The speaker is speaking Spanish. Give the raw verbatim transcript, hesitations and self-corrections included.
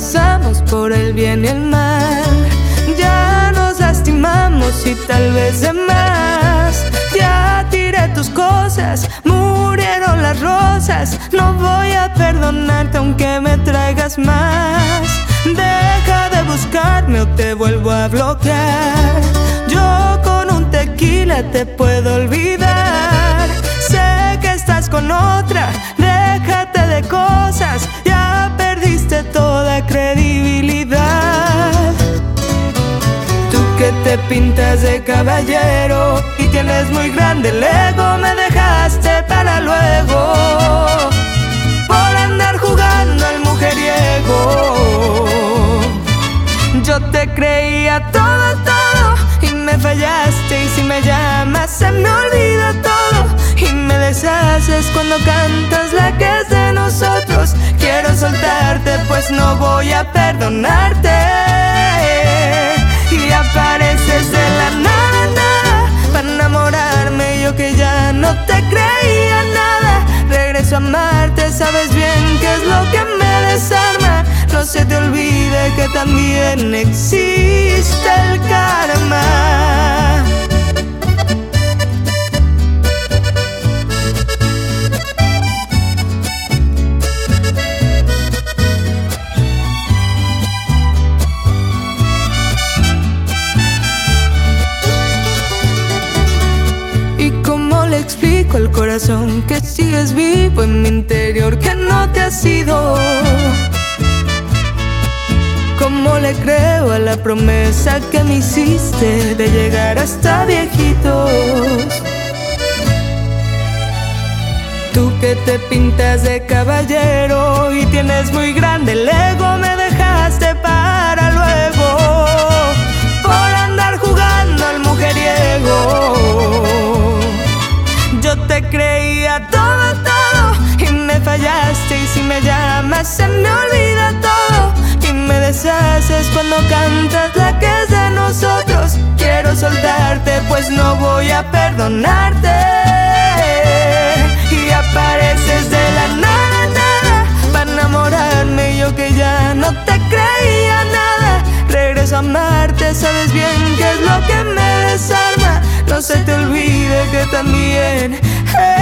pasamos por el bien y el mal. Ya nos lastimamos y tal vez de más. Ya tiré tus cosas, murieron las rosas. No voy a perdonarte aunque me traigas más. Deja de buscarme o te vuelvo a bloquear. Yo con un tequila te puedo olvidar. Sé que estás con otra, déjate de cosas. Ya perdiste toda credibilidad. Tú que te pintas de caballero y tienes muy grande el ego, me dejaste para luego por andar jugando al mujeriego. Yo te creía todo, todo y me fallaste. Y si me llamas se me olvida todo y me deshaces cuando cantas la que es de nosotros. Quiero soltarte pues no voy a perdonarte. Y apareces de la nada, nada, para enamorarme. Yo que ya no te creía nada. Regreso a amarte, sabes bien que es lo que me desarma. No se te olvide que también existe el karma. ¿Y cómo le explico al corazón que sigues vivo en mi interior, que no te has ido? ¿Cómo le creo a la promesa que me hiciste de llegar hasta viejitos? Tú que te pintas de caballero y tienes muy grande el ego, me dejaste para luego por andar jugando al mujeriego. Yo te creía todo, todo y me fallaste. Y si me llamas se me olvida todo y me deshaces cuando cantas la que es de nosotros. Quiero soltarte pues no voy a perdonarte. Y apareces de la nada, nada, para enamorarme. Yo que ya no te creía nada. Regreso a amarte, sabes bien que es lo que me desarma. No se te olvide que también